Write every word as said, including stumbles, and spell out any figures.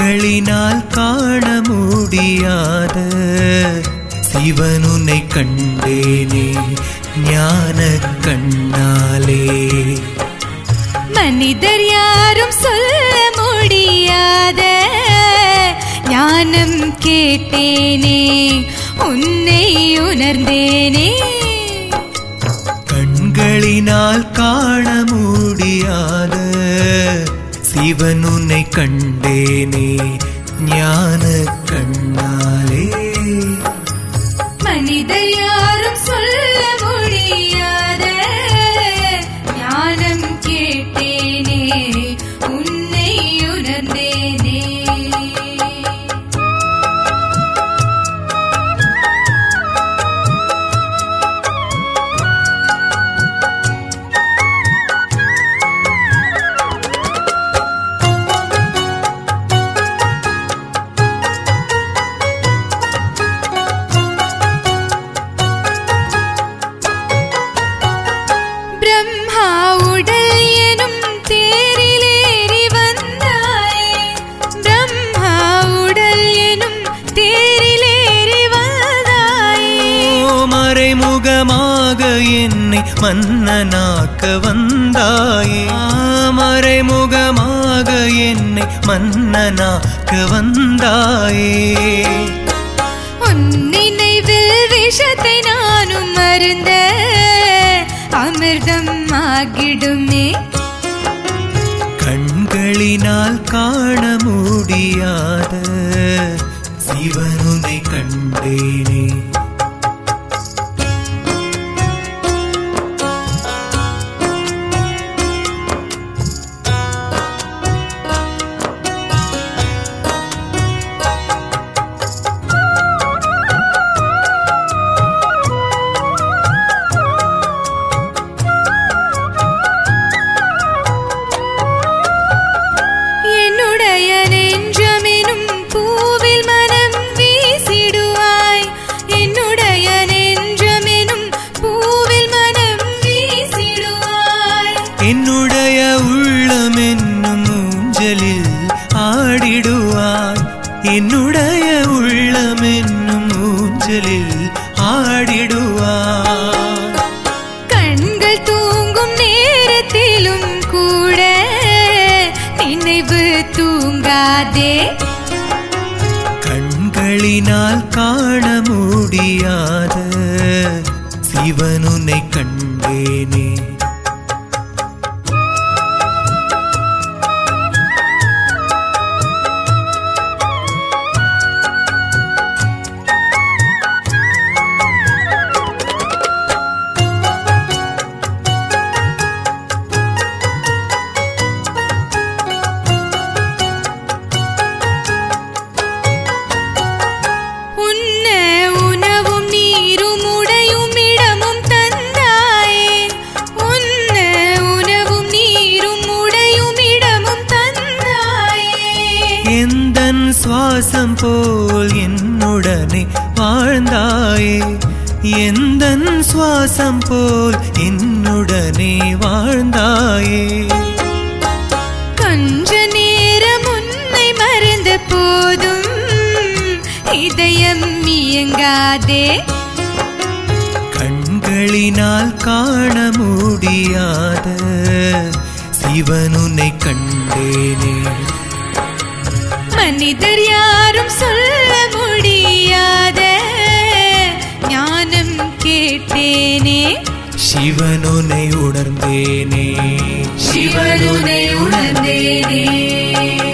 கண்களினால் காண முடியாத சிவன் உன்னை கண்டேனே ஞான கண்ணாலே. மனிதர் யாரும் சொல்ல முடியாத ஞானம் கேட்டேனே உன்னை உணர்ந்தேனே. கண்களினால் காண முடியாத சிவன் உன்னை கண்டேனே ஞான கண்ணாலே. மனிதர் யாரும் சொல்ல முடியாத ஞானம் கேட்டேனே உன்னை உணர்ந்தேனே. மறைமுகமாக என்னை மன்னனாக்க வந்தாயே. மறைமுகமாக என்னை மன்னனாக்க வந்தாயே. உன் நினைவில் விஷத்தை நானும் அருந்த அமிர்தம் ஆகிடுமே. கண்களினால் காண முடியாத சிவன் உன்னை கண்டேனே. என்னுடைய உள்ளம் என்னும் ஊஞ்சலில் ஆடிடுவாய். என்னுடைய உள்ளம் என்னும் ஊஞ்சலில் ஆடிடுவாய். கண்கள் தூங்கும் நேரத்திலும் கூட நினைவு தூங்காதே. கண்களினால் காண முடியாத சிவன் உன்னை கண்டேனே. எந்தன் சுவாசம் போல் என்னுடனே வாழ்ந்தாயே. எந்தன் சுவாசம் போல் என்னுடனே வாழ்ந்தாயே. கொஞ்ச நேரம் உன்னை மறந்த போதும் இதயம் இயங்காதே. கண்களினால் காண முடியாத சிவன் உன்னை கண்டேனே. மனிதர் யாரும் சொல்ல முடியாத ஞானம் கேட்டேனே. சிவன் உன்னை உணர்ந்தேனே. சிவன் உன்னை உணர்ந்தேனே.